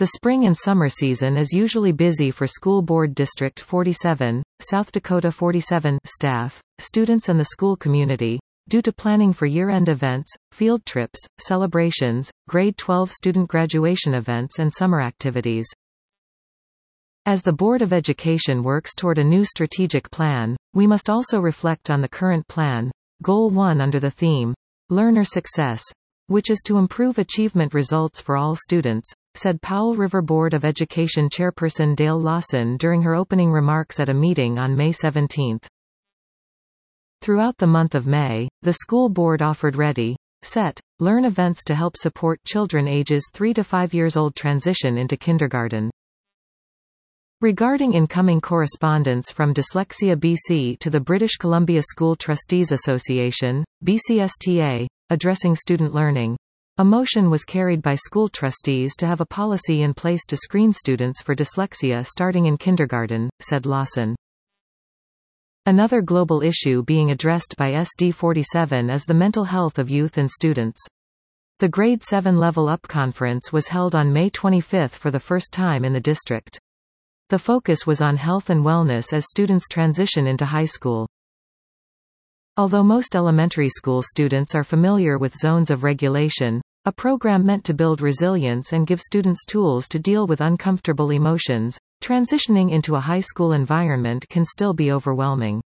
The spring and summer season is usually busy for School Board District 47, South Dakota 47 staff, students and the school community, due to planning for year-end events, field trips, celebrations, grade 12 student graduation events and summer activities. As the Board of Education works toward a new strategic plan, we must also reflect on the current plan, Goal 1 under the theme, Learner Success, which is to improve achievement results for all students, said Powell River Board of Education Chairperson Dale Lawson during her opening remarks at a meeting on May 17. Throughout the month of May, the school board offered Ready, Set, Learn events to help support children ages 3 to 5 years old transition into kindergarten. Regarding incoming correspondence from Dyslexia BC to the British Columbia School Trustees Association, BCSTA, addressing student learning, a motion was carried by school trustees to have a policy in place to screen students for dyslexia starting in kindergarten, said Lawson. Another global issue being addressed by SD47 is the mental health of youth and students. The Grade 7 Level Up Conference was held on May 25 for the first time in the district. The focus was on health and wellness as students transition into high school. Although most elementary school students are familiar with zones of regulation, a program meant to build resilience and give students tools to deal with uncomfortable emotions, transitioning into a high school environment can still be overwhelming.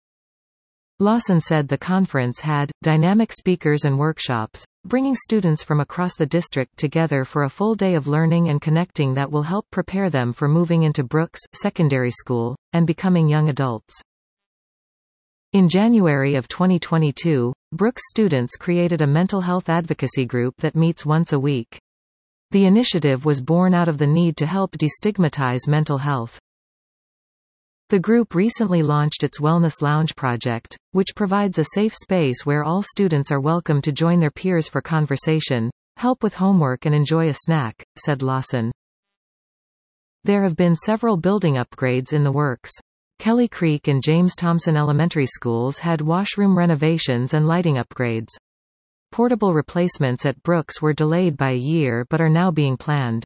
Lawson said the conference had dynamic speakers and workshops, bringing students from across the district together for a full day of learning and connecting that will help prepare them for moving into Brooks Secondary School, and becoming young adults. In January of 2022, Brooks students created a mental health advocacy group that meets once a week. The initiative was born out of the need to help destigmatize mental health. The group recently launched its Wellness Lounge project, which provides a safe space where all students are welcome to join their peers for conversation, help with homework and enjoy a snack, said Lawson. There have been several building upgrades in the works. Kelly Creek and James Thompson Elementary Schools had washroom renovations and lighting upgrades. Portable replacements at Brooks were delayed by a year but are now being planned.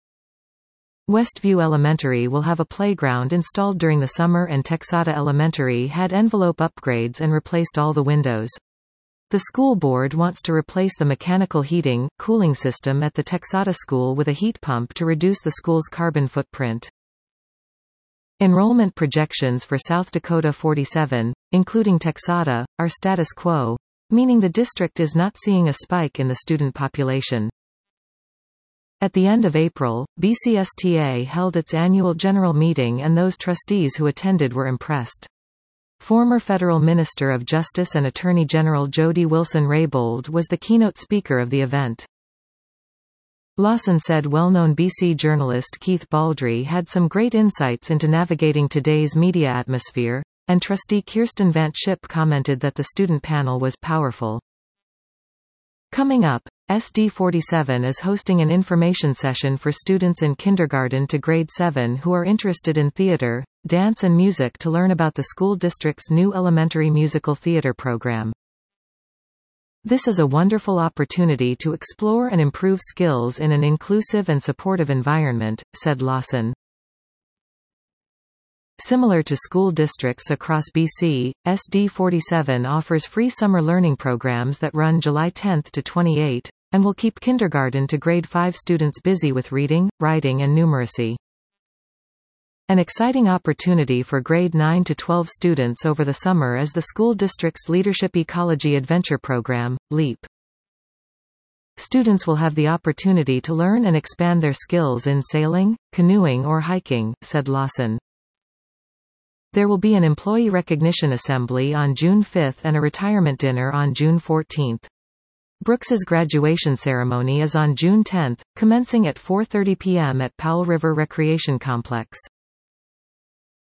Westview Elementary will have a playground installed during the summer, and Texada Elementary had envelope upgrades and replaced all the windows. The school board wants to replace the mechanical heating, cooling system at the Texada school with a heat pump to reduce the school's carbon footprint. Enrollment projections for South Dakota 47, including Texada, are status quo, meaning the district is not seeing a spike in the student population. At the end of April, BCSTA held its annual general meeting and those trustees who attended were impressed. Former federal Minister of Justice and Attorney General Jody Wilson-Raybould was the keynote speaker of the event. Lawson said well-known BC journalist Keith Baldry had some great insights into navigating today's media atmosphere, and trustee Kirsten Van Schip commented that the student panel was powerful. Coming up, SD47 is hosting an information session for students in kindergarten to grade 7 who are interested in theater, dance and music to learn about the school district's new elementary musical theater program. This is a wonderful opportunity to explore and improve skills in an inclusive and supportive environment, said Lawson. Similar to school districts across BC, SD47 offers free summer learning programs that run July 10 to 28, and will keep kindergarten to grade 5 students busy with reading, writing and numeracy. An exciting opportunity for grade 9 to 12 students over the summer is the school district's Leadership Ecology Adventure program, LEAP. Students will have the opportunity to learn and expand their skills in sailing, canoeing or hiking, said Lawson. There will be an employee recognition assembly on June 5 and a retirement dinner on June 14. Brooks's graduation ceremony is on June 10, commencing at 4:30 p.m. at Powell River Recreation Complex.